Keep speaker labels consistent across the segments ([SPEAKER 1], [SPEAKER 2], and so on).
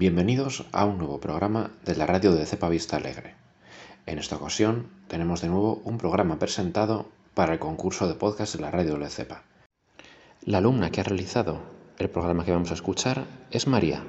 [SPEAKER 1] Bienvenidos a un nuevo programa de la radio de Cepa Vista Alegre. En esta ocasión tenemos de nuevo un programa presentado para el concurso de podcast de la radio de Cepa. La alumna que ha realizado el programa que vamos a escuchar es María.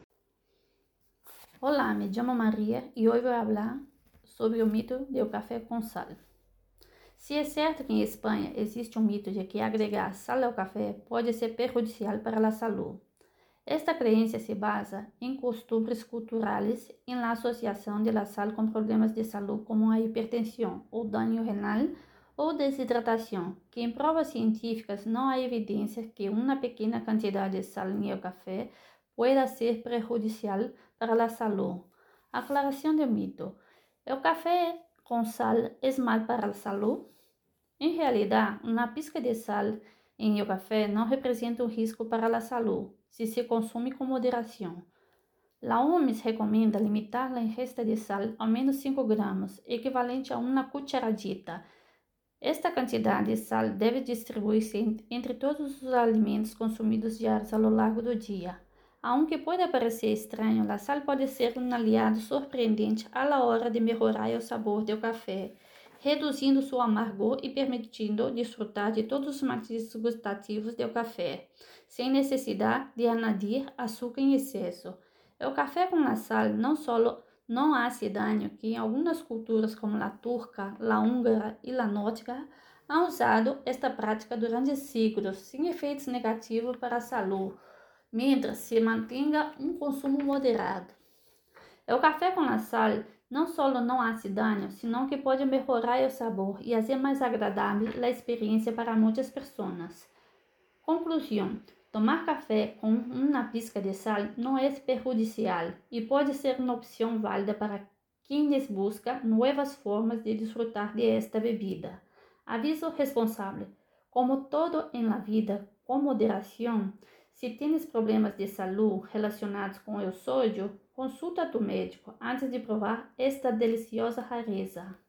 [SPEAKER 2] Olá, me chamo Maria e hoje vou falar sobre o mito do café com sal. Se é certo que em Espanha existe um mito de que agregar sal ao café pode ser perjudicial para a saúde. Esta crença se basa em costumes culturais em la associação de la sal com problemas de saúde como a hipertensão ou dano renal ou desidratação, que em provas científicas não há evidência que uma pequena quantidade de sal no café pueda ser prejudicial para a saúde. Aclaração do mito. O café com sal é mal para a saúde? Em realidade, uma pizca de sal em o café não representa um risco para a saúde, se consome com moderação. A OMS recomenda limitar a ingesta de sal a menos 5 gramas, equivalente a uma cucharadita. Esta quantidade de sal deve distribuir-se entre todos os alimentos consumidos diários ao longo do dia. Aunque pode parecer estranho, a sal pode ser um aliado surpreendente à hora de melhorar o sabor do café, reduzindo seu amargor e permitindo desfrutar de todos os matizes gustativos do café, sem necessidade de añadir açúcar em excesso. O café com a sal não só não hace dano, que em algumas culturas como a turca, a húngara e a nórdica, han usado esta prática durante séculos, sem efeitos negativos para a saúde, mientras se mantenha um consumo moderado. O café com a sal não só não hace dano, senão que pode melhorar o sabor e fazer mais agradável a experiência para muitas pessoas. Conclusão: tomar café com uma pizca de sal não é perjudicial e pode ser uma opção válida para quienes buscam novas formas de desfrutar de esta bebida. Aviso responsável: como todo em la vida, com moderação. Se tens problemas de saúde relacionados com o sódio, consulta a tu médico antes de provar esta deliciosa rareza.